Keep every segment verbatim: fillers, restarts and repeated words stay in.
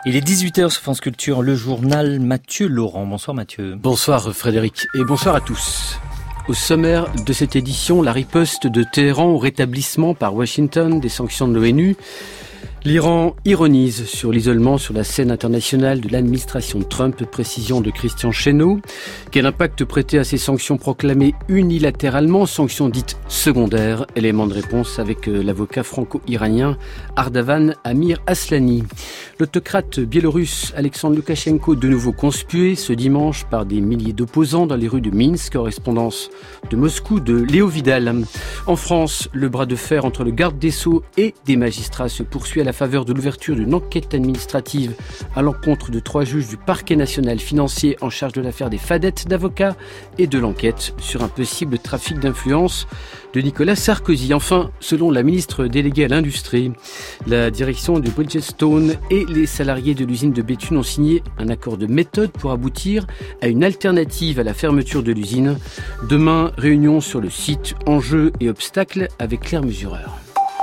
Il est dix-huit heures sur France Culture, le journal Mathieu Laurent. Bonsoir Mathieu. Bonsoir Frédéric et bonsoir à tous. Au sommaire de cette édition, la riposte de Téhéran au rétablissement par Washington des sanctions de l'ONU. L'Iran ironise sur l'isolement sur la scène internationale de l'administration Trump, précision de Christian Chesneau. Quel impact prêter à ces sanctions proclamées unilatéralement, sanctions dites secondaires? Élément de réponse avec l'avocat franco-iranien Ardavan Amir Aslani. L'autocrate biélorusse Alexandre Loukachenko, de nouveau conspué ce dimanche par des milliers d'opposants dans les rues de Minsk, correspondance de Moscou de Léo Vidal. En France, le bras de fer entre le garde des Sceaux et des magistrats se poursuit à la faveur de l'ouverture d'une enquête administrative à l'encontre de trois juges du parquet national financier en charge de l'affaire des fadettes d'avocats et de l'enquête sur un possible trafic d'influence de Nicolas Sarkozy. Enfin, selon la ministre déléguée à l'industrie, la direction de Bridgestone et les salariés de l'usine de Béthune ont signé un accord de méthode pour aboutir à une alternative à la fermeture de l'usine. Demain, réunion sur le site, enjeux et obstacles avec Claire Musureur.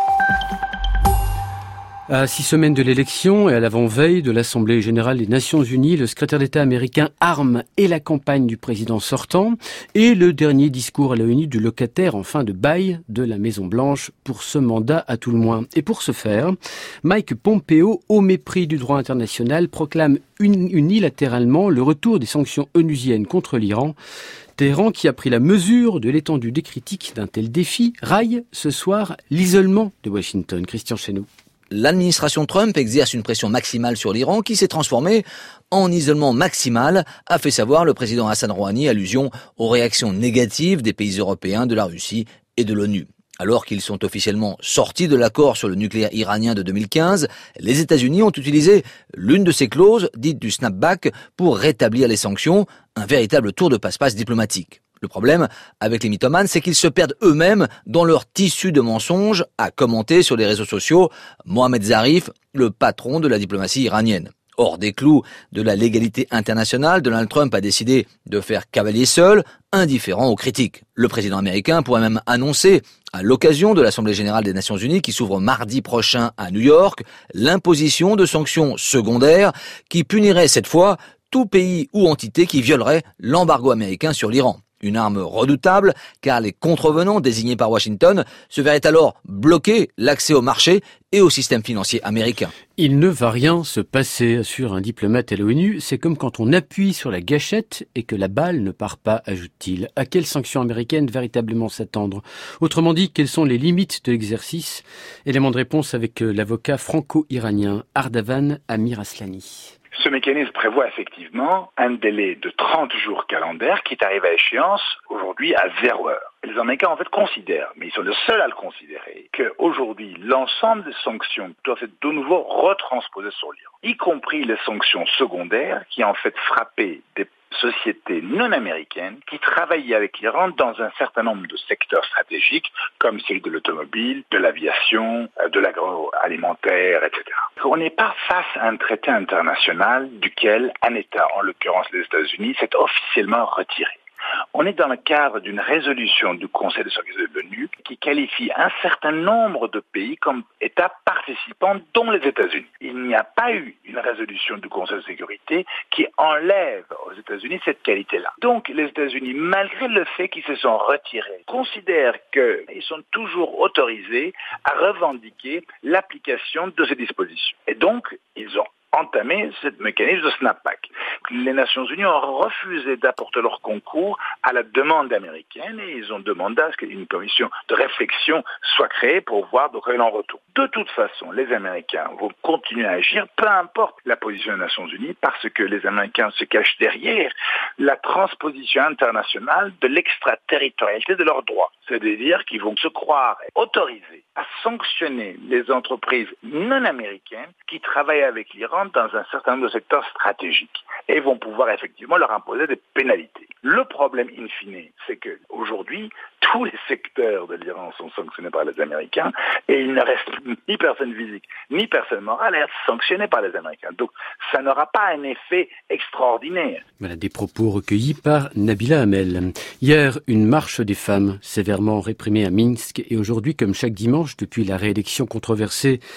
À six semaines de l'élection et à l'avant-veille de l'Assemblée générale des Nations unies, le secrétaire d'État américain arme et la campagne du président sortant et le dernier discours à l'ONU du locataire en fin de bail de la Maison-Blanche pour ce mandat à tout le moins. Et pour ce faire, Mike Pompeo, au mépris du droit international, proclame unilatéralement le retour des sanctions onusiennes contre l'Iran. Téhéran, qui a pris la mesure de l'étendue des critiques d'un tel défi, raille ce soir l'isolement de Washington. Christian Chesneau. L'administration Trump exerce une pression maximale sur l'Iran qui s'est transformée en isolement maximal, a fait savoir le président Hassan Rouhani, allusion aux réactions négatives des pays européens, de la Russie et de l'ONU. Alors qu'ils sont officiellement sortis de l'accord sur le nucléaire iranien de deux mille quinze, les États-Unis ont utilisé l'une de ces clauses, dite du snapback, pour rétablir les sanctions, un véritable tour de passe-passe diplomatique. Le problème avec les mythomanes, c'est qu'ils se perdent eux-mêmes dans leur tissu de mensonges, a commenté sur les réseaux sociaux Mohamed Zarif, le patron de la diplomatie iranienne. Hors des clous de la légalité internationale, Donald Trump a décidé de faire cavalier seul, indifférent aux critiques. Le président américain pourrait même annoncer, à l'occasion de l'Assemblée générale des Nations unies qui s'ouvre mardi prochain à New York, l'imposition de sanctions secondaires qui puniraient cette fois tout pays ou entité qui violerait l'embargo américain sur l'Iran. Une arme redoutable, car les contrevenants désignés par Washington se verraient alors bloquer l'accès au marché et au système financier américain. Il ne va rien se passer, assure un diplomate à l'ONU. C'est comme quand on appuie sur la gâchette et que la balle ne part pas, ajoute-t-il. À quelles sanctions américaines véritablement s'attendre? Autrement dit, quelles sont les limites de l'exercice? Élément de réponse avec l'avocat franco-iranien Ardavan Amir Aslani. Ce mécanisme prévoit effectivement un délai de trente jours calendaires qui est arrivé à échéance aujourd'hui à zéro heure. Les Américains en fait considèrent, mais ils sont les seuls à le considérer, qu'aujourd'hui l'ensemble des sanctions doivent être de nouveau retransposées sur l'Iran, y compris les sanctions secondaires qui en fait frappaient des sociétés non américaines qui travaillaient avec l'Iran dans un certain nombre de secteurs stratégiques comme celui de l'automobile, de l'aviation, de l'agroalimentaire, et cetera. On n'est pas face à un traité international duquel un État, en l'occurrence les États-Unis, s'est officiellement retiré. On est dans le cadre d'une résolution du Conseil de sécurité de l'ONU qui qualifie un certain nombre de pays comme États participants, dont les États-Unis. Il n'y a pas eu une résolution du Conseil de sécurité qui enlève aux États-Unis cette qualité-là. Donc les États-Unis, malgré le fait qu'ils se sont retirés, considèrent qu'ils sont toujours autorisés à revendiquer l'application de ces dispositions. Et donc, ils ont entamé ce mécanisme de snapback. Les Nations Unies ont refusé d'apporter leur concours à la demande américaine et ils ont demandé à ce qu'une commission de réflexion soit créée pour voir de quel en retour. De toute façon, les Américains vont continuer à agir, peu importe la position des Nations Unies, parce que les Américains se cachent derrière la transposition internationale de l'extraterritorialité de leurs droits. C'est-à-dire qu'ils vont se croire autorisés à sanctionner les entreprises non américaines qui travaillent avec l'Iran dans un certain nombre de secteurs stratégiques et vont pouvoir effectivement leur imposer des pénalités. Le problème in fine, c'est que aujourd'hui, tous les secteurs de l'Iran sont sanctionnés par les Américains et il ne reste ni personne physique ni personne morale à être sanctionné par les Américains. Donc ça n'aura pas un effet extraordinaire. Voilà des propos recueillis par Nabila Hamel. Hier, une marche des femmes sévèrement réprimée à Minsk et aujourd'hui, comme chaque dimanche, depuis la réélection controversée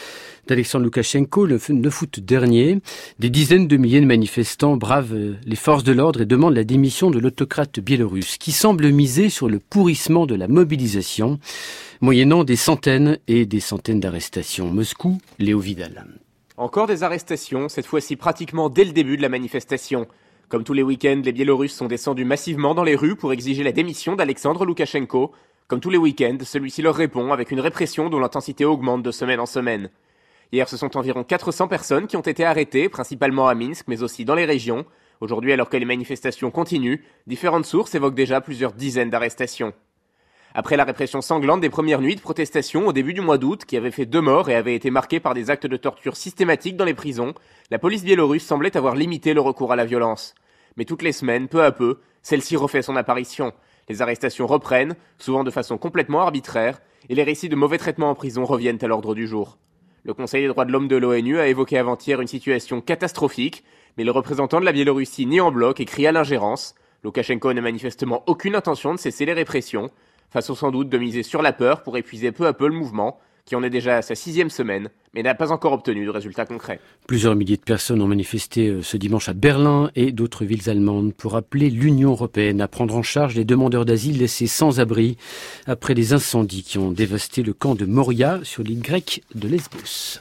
d'Alexandre Loukachenko le neuf août dernier. Des dizaines de milliers de manifestants bravent les forces de l'ordre et demandent la démission de l'autocrate biélorusse, qui semble miser sur le pourrissement de la mobilisation, moyennant des centaines et des centaines d'arrestations. Moscou, Léo Vidal. Encore des arrestations, cette fois-ci pratiquement dès le début de la manifestation. Comme tous les week-ends, les Biélorusses sont descendus massivement dans les rues pour exiger la démission d'Alexandre Loukachenko. Comme tous les week-ends, celui-ci leur répond avec une répression dont l'intensité augmente de semaine en semaine. Hier, ce sont environ quatre cents personnes qui ont été arrêtées, principalement à Minsk, mais aussi dans les régions. Aujourd'hui, alors que les manifestations continuent, différentes sources évoquent déjà plusieurs dizaines d'arrestations. Après la répression sanglante des premières nuits de protestation au début du mois d'août, qui avait fait deux morts et avait été marquée par des actes de torture systématiques dans les prisons, la police biélorusse semblait avoir limité le recours à la violence. Mais toutes les semaines, peu à peu, celle-ci refait son apparition. Les arrestations reprennent, souvent de façon complètement arbitraire, et les récits de mauvais traitements en prison reviennent à l'ordre du jour. Le Conseil des droits de l'homme de l'ONU a évoqué avant-hier une situation catastrophique, mais le représentant de la Biélorussie nie en bloc et crie à l'ingérence. Loukachenko n'a manifestement aucune intention de cesser les répressions, façon sans doute de miser sur la peur pour épuiser peu à peu le mouvement, qui en est déjà à sa sixième semaine, mais n'a pas encore obtenu de résultats concrets. Plusieurs milliers de personnes ont manifesté ce dimanche à Berlin et d'autres villes allemandes pour appeler l'Union européenne à prendre en charge les demandeurs d'asile laissés sans abri après les incendies qui ont dévasté le camp de Moria sur l'île grecque de Lesbos.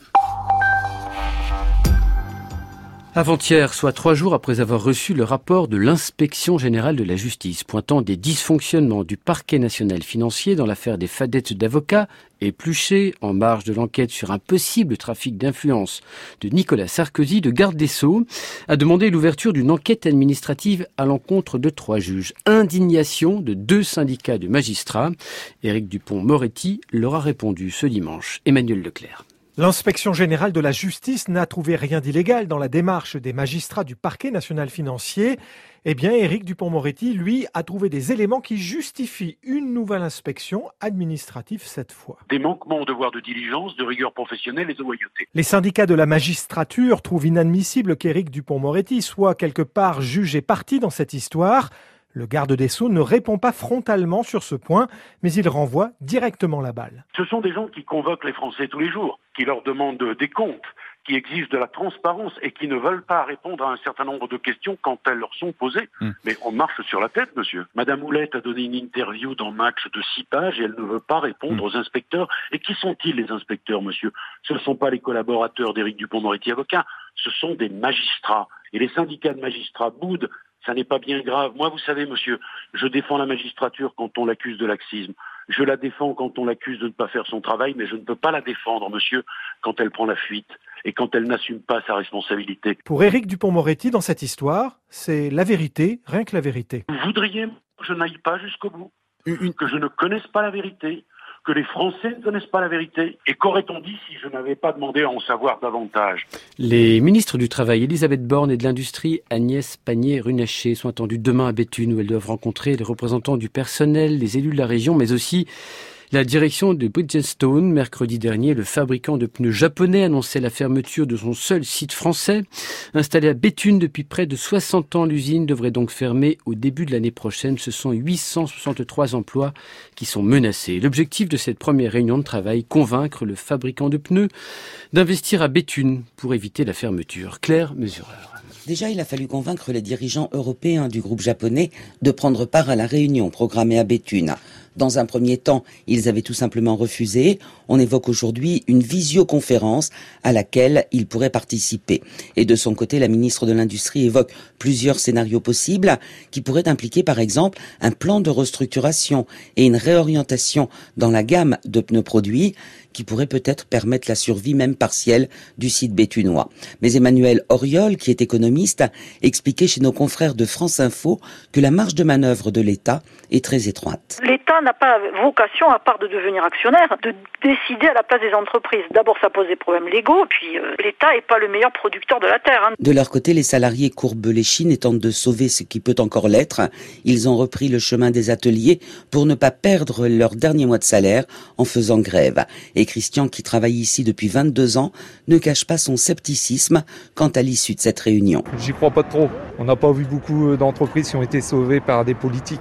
Avant-hier, soit trois jours après avoir reçu le rapport de l'inspection générale de la justice pointant des dysfonctionnements du parquet national financier dans l'affaire des fadettes d'avocats épluchées en marge de l'enquête sur un possible trafic d'influence de Nicolas Sarkozy, le garde des Sceaux a demandé l'ouverture d'une enquête administrative à l'encontre de trois juges. Indignation de deux syndicats de magistrats. Éric Dupond-Moretti leur a répondu ce dimanche. Emmanuel Leclerc. L'inspection générale de la justice n'a trouvé rien d'illégal dans la démarche des magistrats du parquet national financier. Eh bien, Éric Dupond-Moretti, lui, a trouvé des éléments qui justifient une nouvelle inspection administrative cette fois. Des manquements au devoir de diligence, de rigueur professionnelle et de loyauté. Les syndicats de la magistrature trouvent inadmissible qu'Éric Dupond-Moretti soit quelque part juge et partie dans cette histoire. Le garde des Sceaux ne répond pas frontalement sur ce point, mais il renvoie directement la balle. Ce sont des gens qui convoquent les Français tous les jours, qui leur demandent des comptes, qui exigent de la transparence et qui ne veulent pas répondre à un certain nombre de questions quand elles leur sont posées. Mmh. Mais on marche sur la tête, monsieur. Madame Oulette a donné une interview dans Match de six pages et elle ne veut pas répondre mmh. aux inspecteurs. Et qui sont-ils, les inspecteurs, monsieur? Ce ne sont pas les collaborateurs d'Éric Dupond-Moretti avocat, ce sont des magistrats. Et les syndicats de magistrats boudent. Ça n'est pas bien grave. Moi, vous savez, monsieur, je défends la magistrature quand on l'accuse de laxisme. Je la défends quand on l'accuse de ne pas faire son travail, mais je ne peux pas la défendre, monsieur, quand elle prend la fuite et quand elle n'assume pas sa responsabilité. Pour Éric Dupond-Moretti, dans cette histoire, c'est la vérité, rien que la vérité. Vous voudriez que je n'aille pas jusqu'au bout, que je ne connaisse pas la vérité, que les Français ne connaissent pas la vérité. Et qu'aurait-on dit si je n'avais pas demandé à en savoir davantage? Les ministres du Travail, Elisabeth Borne, et de l'Industrie, Agnès Pannier-Runacher, sont attendus demain à Béthune, où elles doivent rencontrer les représentants du personnel, les élus de la région, mais aussi la direction de Bridgestone. Mercredi dernier, le fabricant de pneus japonais annonçait la fermeture de son seul site français. Installé à Béthune depuis près de soixante ans, l'usine devrait donc fermer au début de l'année prochaine. Ce sont huit cent soixante-trois emplois qui sont menacés. L'objectif de cette première réunion de travail, convaincre le fabricant de pneus d'investir à Béthune pour éviter la fermeture. Claire Mesureur. Déjà, il a fallu convaincre les dirigeants européens du groupe japonais de prendre part à la réunion programmée à Béthune. Dans un premier temps, ils avaient tout simplement refusé. On évoque aujourd'hui une visioconférence à laquelle ils pourraient participer. Et de son côté, la ministre de l'Industrie évoque plusieurs scénarios possibles qui pourraient impliquer par exemple un plan de restructuration et une réorientation dans la gamme de pneus produits qui pourrait peut-être permettre la survie même partielle du site béthunois. Mais Emmanuel Auriol, qui est économiste, expliquait chez nos confrères de France Info que la marge de manœuvre de l'État est très étroite. L'État n'a pas vocation, à part de devenir actionnaire, de décider à la place des entreprises. D'abord, ça pose des problèmes légaux, puis euh, l'État n'est pas le meilleur producteur de la terre. Hein. De leur côté, les salariés courbent l'échine et tentent de sauver ce qui peut encore l'être. Ils ont repris le chemin des ateliers pour ne pas perdre leur dernier mois de salaire en faisant grève. Et Christian, qui travaille ici depuis vingt-deux ans, ne cache pas son scepticisme quant à l'issue de cette réunion. J'y crois pas trop. On n'a pas vu beaucoup d'entreprises qui ont été sauvées par des politiques.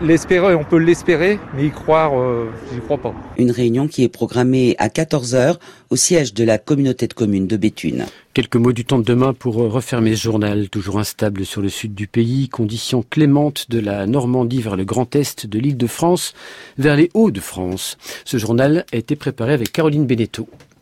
L'espérer, on peut l'espérer, mais y croire, euh, j'y crois pas. Une réunion qui est programmée à quatorze heures au siège de la communauté de communes de Béthune. Quelques mots du temps de demain pour refermer ce journal. Toujours instable sur le sud du pays, conditions clémentes de la Normandie vers le Grand Est de l'Île-de-France, vers les Hauts-de-France. Ce journal a été préparé avec Caroline Beneteau.